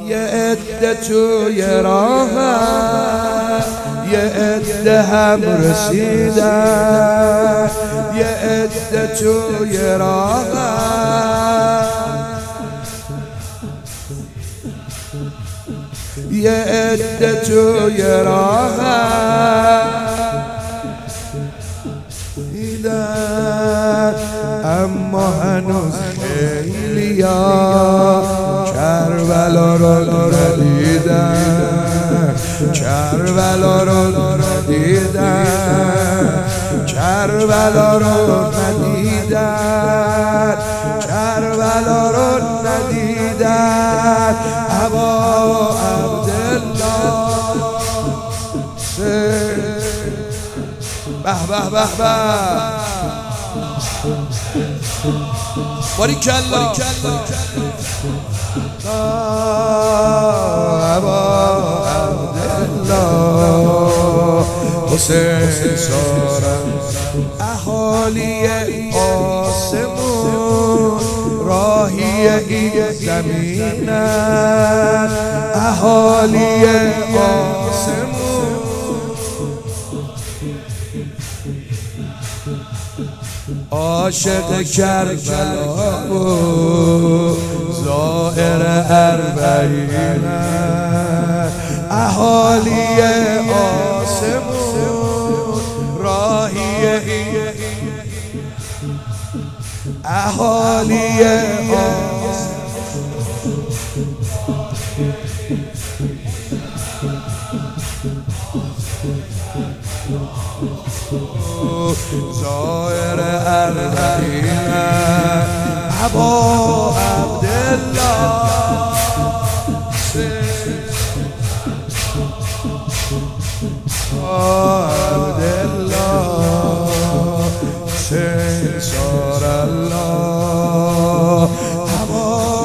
یه عده توی راهن، یه عده هم رسیدن، یه عده توی راهن، یه عده توی راهن دیدن، اما هنوز خیلیا کربلا رو ندیدن، کربلا رو ندیدن، کربلا رو ندیدن، کربلا رو ندیدن. ابا عبدالله به به به به باریکالله ابا عبدالله حسین سارم اهالی آسمون راهی این زمینن، اهالی آسمون عاشق کربلا و زائر اربعین، اهالی آسمون راهی اهالی زائر اربعین. ابا عبدالله عبدالله سنسار الله ابا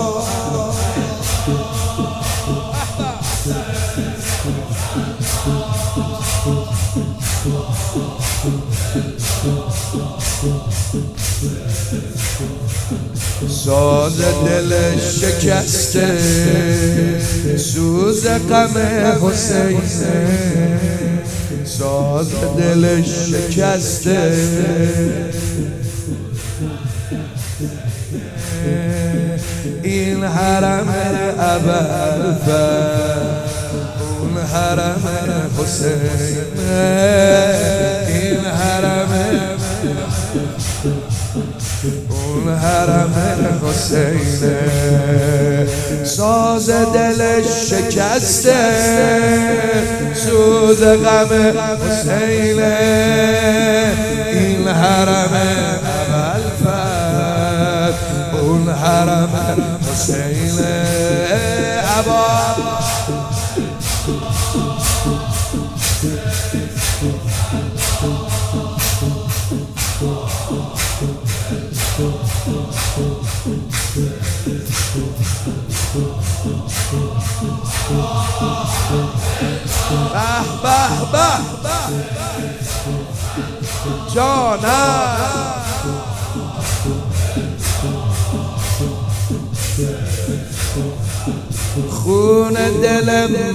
ساز دل شکسته سوز غم حسینه، ساز دل شکسته این حرم ابوالفضل، اون حرم حسینه، این حرم اون حرم حسینه. ساز دل شکسته سوز غم حسینه، این حرم ابوالفضل، اون حرم حسینه. ابا به به به جانم خون دل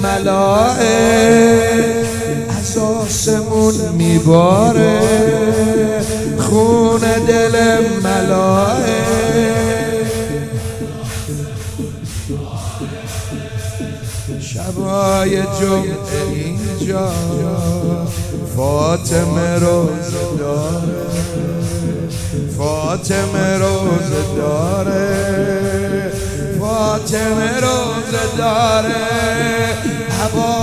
ملائک از آسمون میباره، خون دل ملائک شبای جمعه اینجا فاطمه روزه داره، فاطمه روزه داره، فاطمه روزه داره. ابا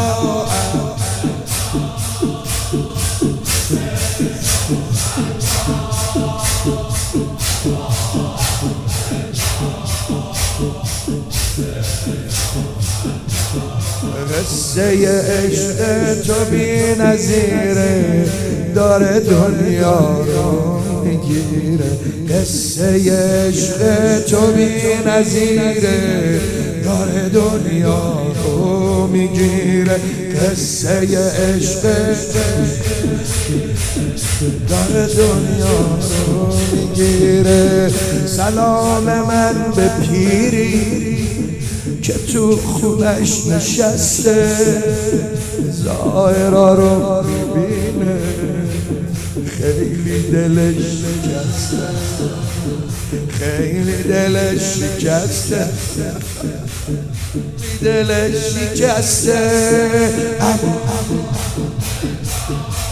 قصه عشق تو بی نظیره داره دنیا رو میگیره، قصه عشق تو بی نظیره داره دنیا رو میگیره، قصه عشق داره دنیا رو میگیره. سلام من به پیری که تو خونش نشسته ظاهرا رو میبینه خیلی دلش شکسته خیلی دلش شکسته دلش شکسته